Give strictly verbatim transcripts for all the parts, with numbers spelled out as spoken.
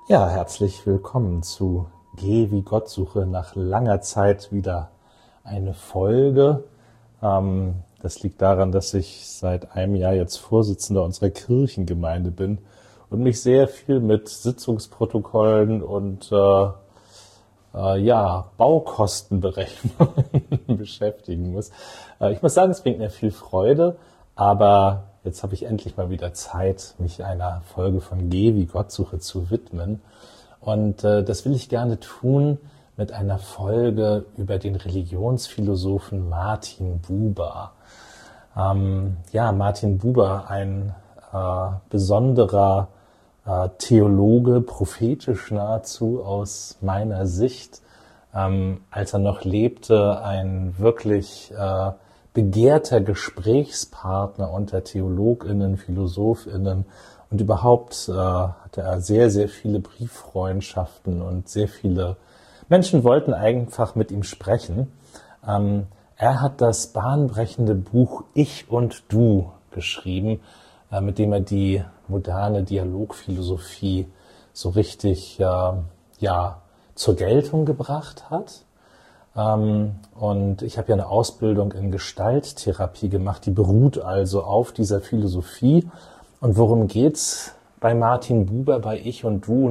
Ja, herzlich willkommen zu Geh wie Gott suche. Nach langer Zeit wieder eine Folge. Ähm, das liegt daran, dass ich seit einem Jahr jetzt Vorsitzender unserer Kirchengemeinde bin und mich sehr viel mit Sitzungsprotokollen und äh, äh, ja, Baukostenberechnungen beschäftigen muss. Äh, ich muss sagen, es bringt mir viel Freude, aber jetzt habe ich endlich mal wieder Zeit, mich einer Folge von Geh wie Gott suche zu widmen. Und äh, das will ich gerne tun mit einer Folge über den Religionsphilosophen Martin Buber. Ähm, ja, Martin Buber, ein äh, besonderer äh, Theologe, prophetisch nahezu aus meiner Sicht, ähm, als er noch lebte, ein wirklich äh, begehrter Gesprächspartner unter TheologInnen, PhilosophInnen und überhaupt äh, hatte er sehr, sehr viele Brieffreundschaften und sehr viele Menschen wollten einfach mit ihm sprechen. Ähm, er hat das bahnbrechende Buch Ich und Du geschrieben, äh, mit dem er die moderne Dialogphilosophie so richtig äh, ja, zur Geltung gebracht hat. Ähm, und ich habe ja eine Ausbildung in Gestalttherapie gemacht, die beruht also auf dieser Philosophie. Und worum geht's bei Martin Buber, bei Ich und Du,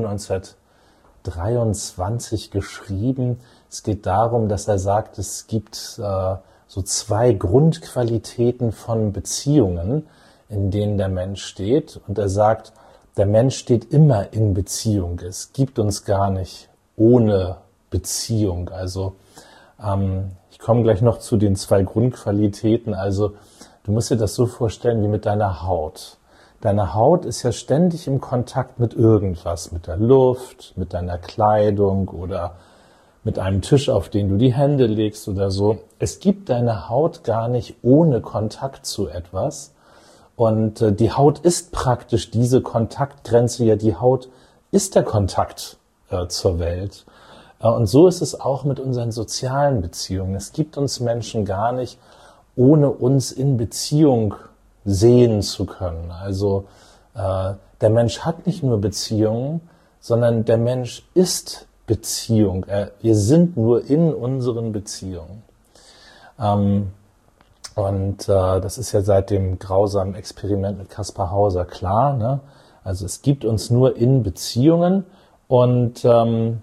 neunzehnhundertdreiundzwanzig geschrieben? Es geht darum, dass er sagt, es gibt äh, so zwei Grundqualitäten von Beziehungen, in denen der Mensch steht. Und er sagt, der Mensch steht immer in Beziehung. Es gibt uns gar nicht ohne Beziehung. Also ähm, ich komme gleich noch zu den zwei Grundqualitäten. Also du musst dir das so vorstellen wie mit deiner Haut. Deine Haut ist ja ständig im Kontakt mit irgendwas, mit der Luft, mit deiner Kleidung oder mit einem Tisch, auf den du die Hände legst oder so. Es gibt deine Haut gar nicht ohne Kontakt zu etwas. Und äh, die Haut ist praktisch diese Kontaktgrenze. Ja, die Haut ist der Kontakt äh, zur Welt. Äh, und so ist es auch mit unseren sozialen Beziehungen. Es gibt uns Menschen gar nicht, ohne uns in Beziehung sehen zu können. Also äh, der Mensch hat nicht nur Beziehungen, sondern der Mensch ist Beziehung. Äh, wir sind nur in unseren Beziehungen. Ähm, und äh, das ist ja seit dem grausamen Experiment mit Kaspar Hauser klar, ne? Also es gibt uns nur in Beziehungen und ähm,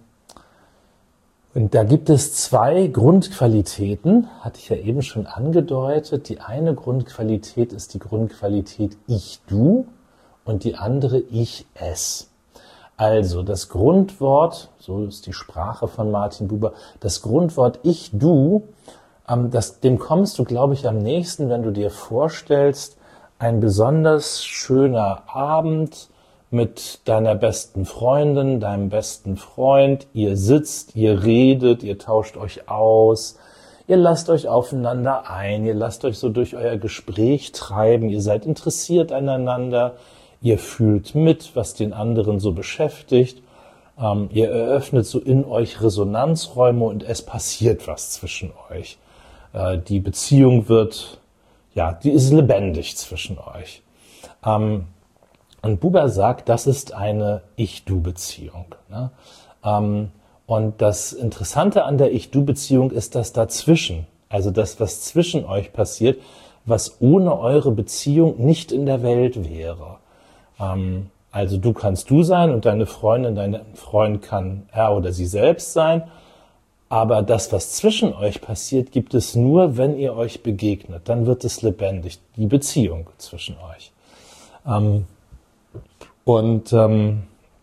Und da gibt es zwei Grundqualitäten, hatte ich ja eben schon angedeutet. Die eine Grundqualität ist die Grundqualität Ich-Du und die andere Ich-Es. Also das Grundwort, so ist die Sprache von Martin Buber, das Grundwort Ich-Du, ähm, das, dem kommst du, glaube ich, am nächsten, wenn du dir vorstellst, ein besonders schöner Abend mit deiner besten Freundin, deinem besten Freund, ihr sitzt, ihr redet, ihr tauscht euch aus, ihr lasst euch aufeinander ein, ihr lasst euch so durch euer Gespräch treiben, ihr seid interessiert aneinander, ihr fühlt mit, was den anderen so beschäftigt, ähm, ihr eröffnet so in euch Resonanzräume und es passiert was zwischen euch. Äh, die Beziehung wird, ja, die ist lebendig zwischen euch. Ähm, Und Buber sagt, das ist eine Ich-Du-Beziehung. Ne? Ähm, und das Interessante an der Ich-Du-Beziehung ist das Dazwischen, also das, was zwischen euch passiert, was ohne eure Beziehung nicht in der Welt wäre. Ähm, also du kannst du sein und deine Freundin, dein Freund kann er oder sie selbst sein, aber das, was zwischen euch passiert, gibt es nur, wenn ihr euch begegnet. Dann wird es lebendig, die Beziehung zwischen euch. Ähm, Und, ähm,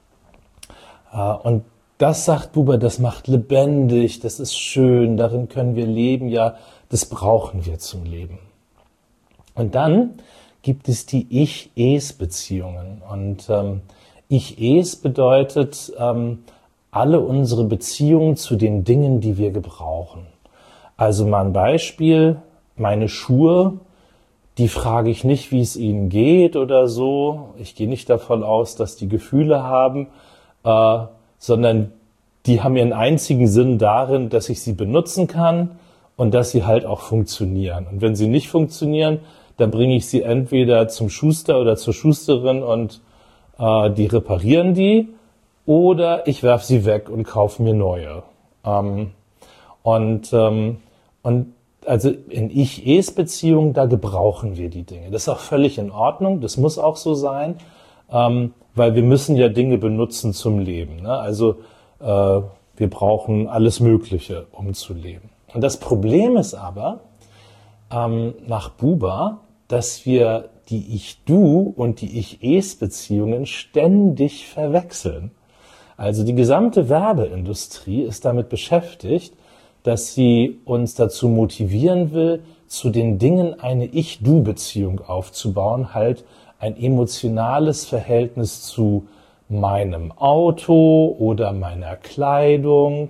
äh, und das sagt Buber, das macht lebendig, das ist schön, darin können wir leben, ja, das brauchen wir zum Leben. Und dann gibt es die Ich-Es-Beziehungen. Und ähm, Ich-Es bedeutet ähm, alle unsere Beziehungen zu den Dingen, die wir gebrauchen. Also mal ein Beispiel, meine Schuhe, die frage ich nicht, wie es ihnen geht oder so. Ich gehe nicht davon aus, dass die Gefühle haben, äh, sondern die haben ihren einzigen Sinn darin, dass ich sie benutzen kann und dass sie halt auch funktionieren. Und wenn sie nicht funktionieren, dann bringe ich sie entweder zum Schuster oder zur Schusterin und äh, die reparieren die. oder ich werfe sie weg und kaufe mir neue. Ähm, und, ähm, und also in Ich-Es-Beziehungen, da gebrauchen wir die Dinge. Das ist auch völlig in Ordnung, das muss auch so sein, ähm, weil wir müssen ja Dinge benutzen zum Leben. Ne? Also äh, wir brauchen alles Mögliche, um zu leben. Und das Problem ist aber, ähm, nach Buber, dass wir die Ich-Du- und die Ich-Es-Beziehungen ständig verwechseln. Also die gesamte Werbeindustrie ist damit beschäftigt, dass sie uns dazu motivieren will, zu den Dingen eine Ich-Du-Beziehung aufzubauen, halt ein emotionales Verhältnis zu meinem Auto oder meiner Kleidung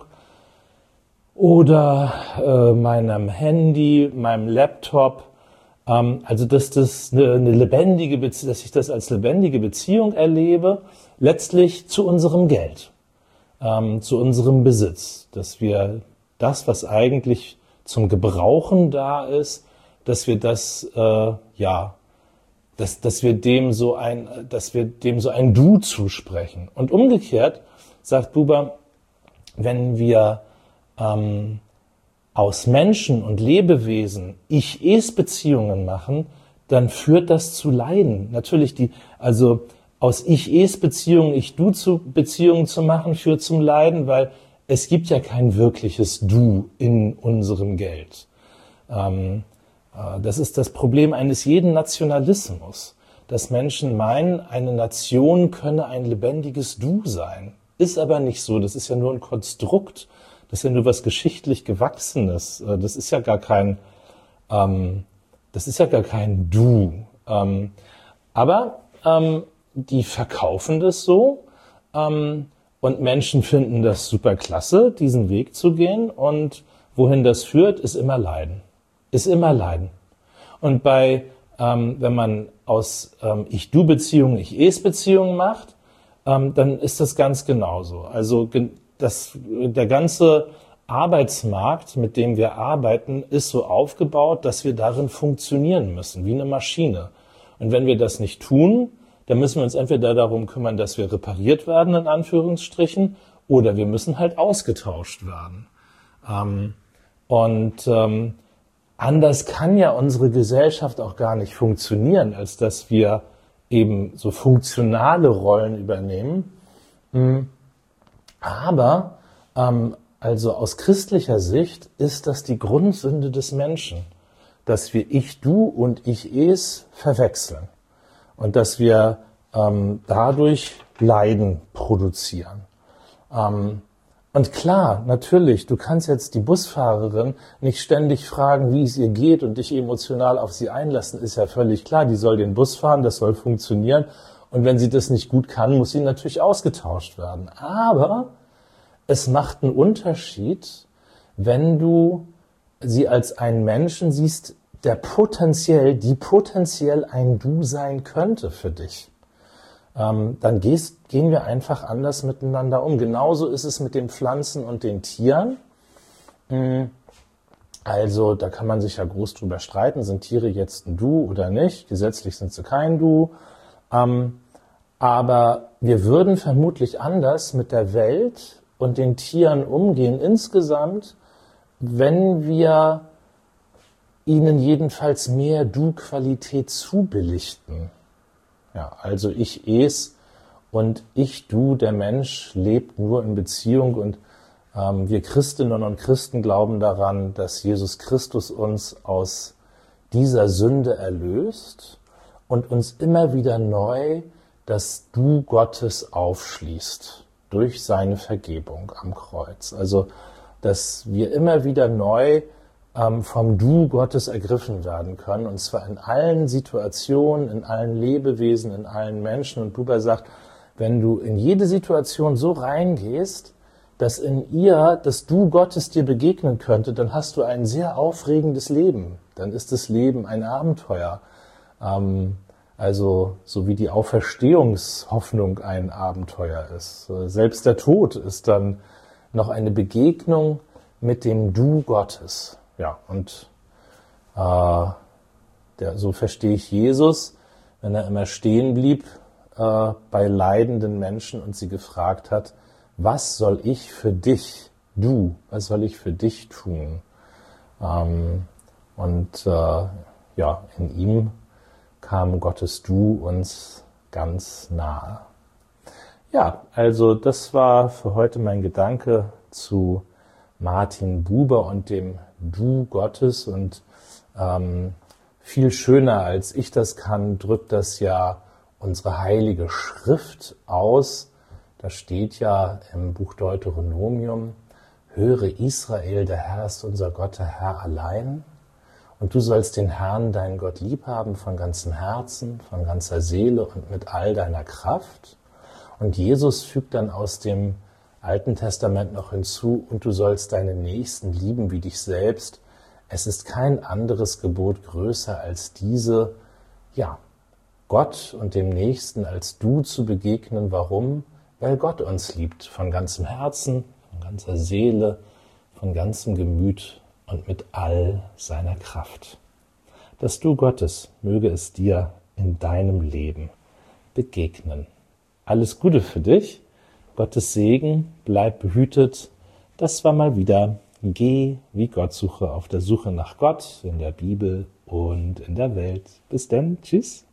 oder äh, meinem Handy, meinem Laptop. Ähm, also dass das eine, eine lebendige, Bezie- dass ich das als lebendige Beziehung erlebe, letztlich zu unserem Geld, ähm, zu unserem Besitz, dass wir das, was eigentlich zum Gebrauchen da ist, dass wir das, äh, ja, dass, dass wir dem so ein, dass wir dem so ein Du zusprechen. Und umgekehrt sagt Buber, wenn wir ähm, aus Menschen und Lebewesen Ich-Es-Beziehungen machen, dann führt das zu Leiden. Natürlich die, also aus Ich-Es-Beziehungen Ich-Du-Beziehungen zu machen, führt zum Leiden, weil es gibt ja kein wirkliches Du in unserem Geld. Ähm, äh, das ist das Problem eines jeden Nationalismus, dass Menschen meinen, eine Nation könne ein lebendiges Du sein. Ist aber nicht so, das ist ja nur ein Konstrukt, das ist ja nur was geschichtlich Gewachsenes, äh, das ist ja gar kein, ähm, das ist ja gar kein Du. Ähm, aber ähm, die verkaufen das so, ähm, und Menschen finden das super klasse, diesen Weg zu gehen. Und wohin das führt, ist immer Leiden. Ist immer Leiden. Und bei, ähm, wenn man aus ähm, Ich-Du-Beziehungen Ich-Es-Beziehungen macht, ähm, dann ist das ganz genauso. Also das, der ganze Arbeitsmarkt, mit dem wir arbeiten, ist so aufgebaut, dass wir darin funktionieren müssen, wie eine Maschine. Und wenn wir das nicht tun, dann müssen wir uns entweder darum kümmern, dass wir repariert werden, in Anführungsstrichen, oder wir müssen halt ausgetauscht werden. Ähm, und ähm, anders kann ja unsere Gesellschaft auch gar nicht funktionieren, als dass wir eben so funktionale Rollen übernehmen. Aber ähm, also aus christlicher Sicht ist das die Grundsünde des Menschen, dass wir Ich-Du und Ich-Es verwechseln. Und dass wir ähm, dadurch Leiden produzieren. Ähm, und klar, natürlich, du kannst jetzt die Busfahrerin nicht ständig fragen, wie es ihr geht und dich emotional auf sie einlassen, ist ja völlig klar. Die soll den Bus fahren, das soll funktionieren. Und wenn sie das nicht gut kann, muss sie natürlich ausgetauscht werden. Aber es macht einen Unterschied, wenn du sie als einen Menschen siehst, der potenziell, die potenziell ein Du sein könnte für dich, ähm, dann gehst, gehen wir einfach anders miteinander um. Genauso ist es mit den Pflanzen und den Tieren. Also da kann man sich ja groß drüber streiten, sind Tiere jetzt ein Du oder nicht? Gesetzlich sind sie kein Du. Ähm, aber wir würden vermutlich anders mit der Welt und den Tieren umgehen insgesamt, wenn wir ihnen jedenfalls mehr Du-Qualität zubilligten. Ja, also Ich-Es und Ich-Du, der Mensch lebt nur in Beziehung und ähm, wir Christinnen und Christen glauben daran, dass Jesus Christus uns aus dieser Sünde erlöst und uns immer wieder neu das Du Gottes aufschließt durch seine Vergebung am Kreuz. Also, dass wir immer wieder neu vom Du Gottes ergriffen werden können, und zwar in allen Situationen, in allen Lebewesen, in allen Menschen. Und Buber sagt, wenn du in jede Situation so reingehst, dass in ihr das Du Gottes dir begegnen könnte, dann hast du ein sehr aufregendes Leben. Dann ist das Leben ein Abenteuer. Ähm, also so wie die Auferstehungshoffnung ein Abenteuer ist. Selbst der Tod ist dann noch eine Begegnung mit dem Du Gottes. Ja, und äh, der, so verstehe ich Jesus, wenn er immer stehen blieb äh, bei leidenden Menschen und sie gefragt hat, was soll ich für dich, du, was soll ich für dich tun? Ähm, und äh, ja, in ihm kam Gottes Du uns ganz nahe. Ja, also das war für heute mein Gedanke zu Martin Buber und dem Du Gottes. Und ähm, viel schöner als ich das kann, drückt das ja unsere heilige Schrift aus. Da steht ja im Buch Deuteronomium, höre Israel, der Herr ist unser Gott, der Herr allein. Und du sollst den Herrn, deinen Gott, lieb haben von ganzem Herzen, von ganzer Seele und mit all deiner Kraft. Und Jesus fügt dann aus dem Alten Testament noch hinzu, und du sollst deinen Nächsten lieben wie dich selbst. Es ist kein anderes Gebot größer als diese, ja, Gott und dem Nächsten als du zu begegnen. Warum? Weil Gott uns liebt von ganzem Herzen, von ganzer Seele, von ganzem Gemüt und mit all seiner Kraft. Das Du Gottes möge es dir in deinem Leben begegnen. Alles Gute für dich, Gottes Segen, bleib behütet. Das war mal wieder Geh wie Gottsuche auf der Suche nach Gott in der Bibel und in der Welt. Bis dann, tschüss.